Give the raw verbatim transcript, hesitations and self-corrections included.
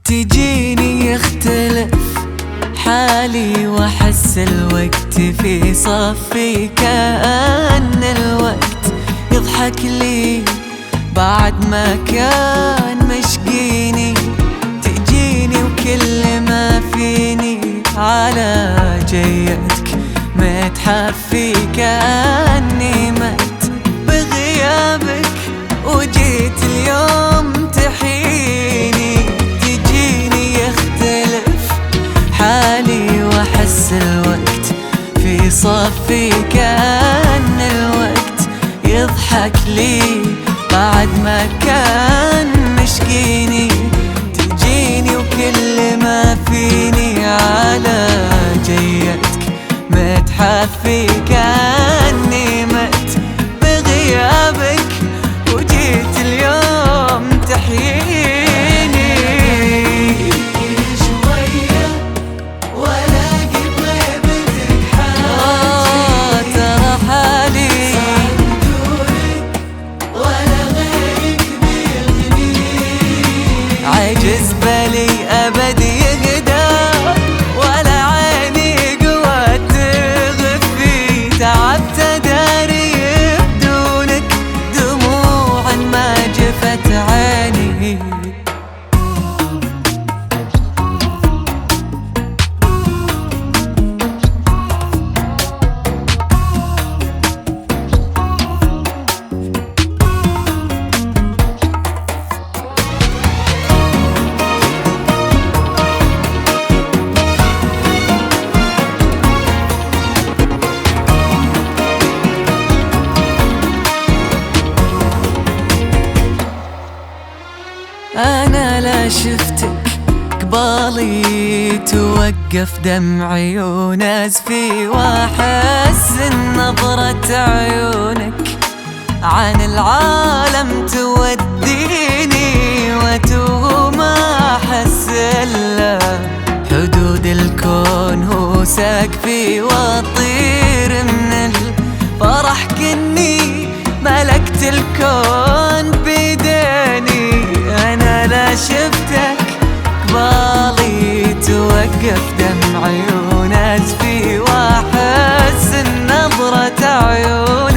تجيني يختلف حالي واحس الوقت في صفي، كأن الوقت يضحك لي بعد ما كان مشقيني. تجيني وكل ما فيني على جيتك متحفي، كأني مت بغيابك وجيت اليوم تحييني. تجيني يختلف حالي واحس الوقت في صفي، كأن الوقت يضحك لي بعد ما كان مشقيني. تجيني وكل ما فيني على جيتك متحفي، كأني مت بغيابك وجيت اليوم تحييني. شوية ولاقي بغيبتك حالي، ترى حالي ولا غيرك بيغني. عجز بالي أبد يقدر ولا عيني قوة تغفي. تعبت أداري بدونك دموع ما جفت عيني. أنا لا شفتك قبالي توقف دمعي ونزفي، وأحس نظرة عيونك عن العالم توديني. وأتوه ما أحس إلا حدود الكون هو سقفي، وأطير من الفرح كني ملكت الكون بيديني. أنا لا شفتك قبالي توقف دمعي ونزفي، وأحس نظرة عيونك